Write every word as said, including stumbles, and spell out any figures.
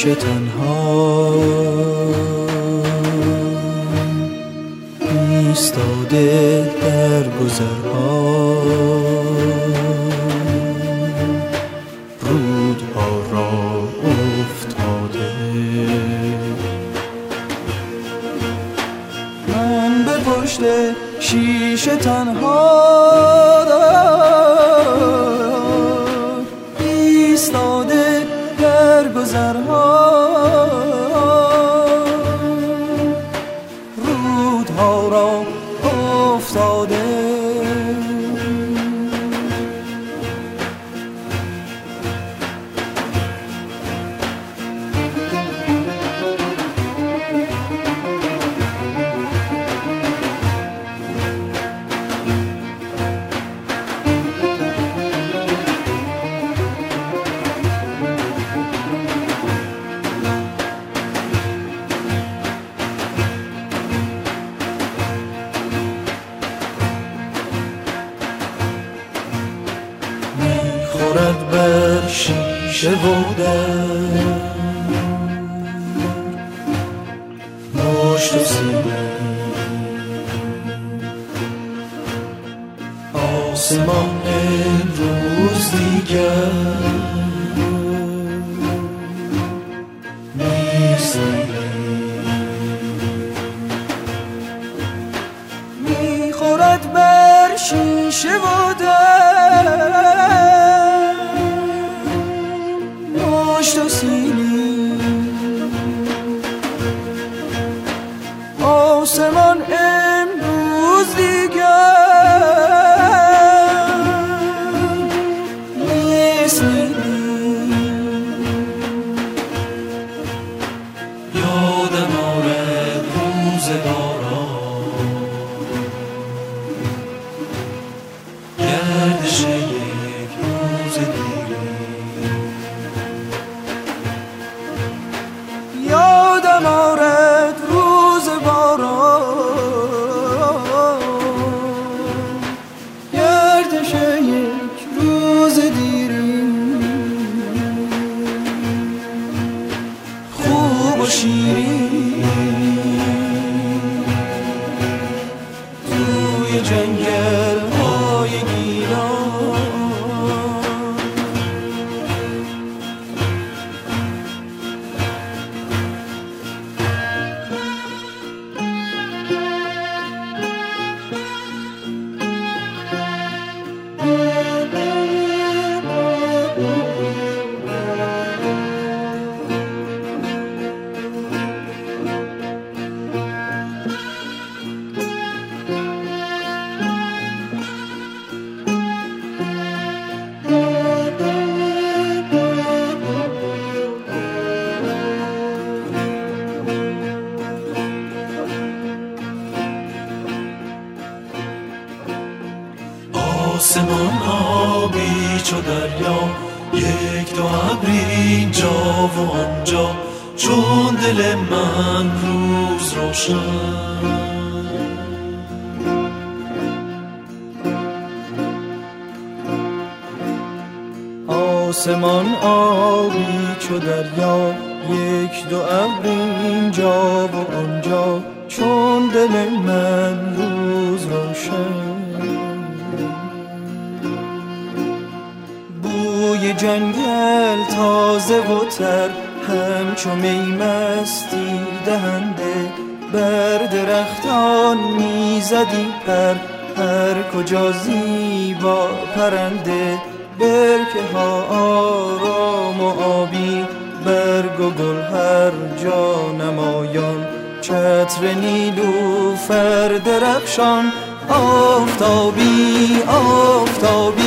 شیشه تنها ایستاده در گذرها، رودها را افتاده. من به پشت شیشه تنها ایستاده در گذرها، رودها را افتاده. خورد بر شیشه و در مشت و سینه، آسمان امروز دیگر نیست. میخورد بر شیشه و در مشت و سینه، آسمان امروز دیگر نیست. یادم آرد روزگاران، گردش یک روز دیری. یادم آرد روز باران، گردش یک روز دیری. خوب و شیرین توی جنگل های گیلان، آسمان آبی چو دریا، یک دو ابر اینجا و آنجا، چون دل من روز روشن. آسمان آبی چو دریا، یک دو ابر اینجا و آنجا، چون دل من روز روشن. بوی جنگل تازه و تر، همچو می مستی دهنده، بر درختان میزدی پر، هر کجا زیبا پرنده. برکه ها آرام و آبی، برگ و گل هر جا نمایان، چتر نیلوفر درخشان. آفتابی آفتابی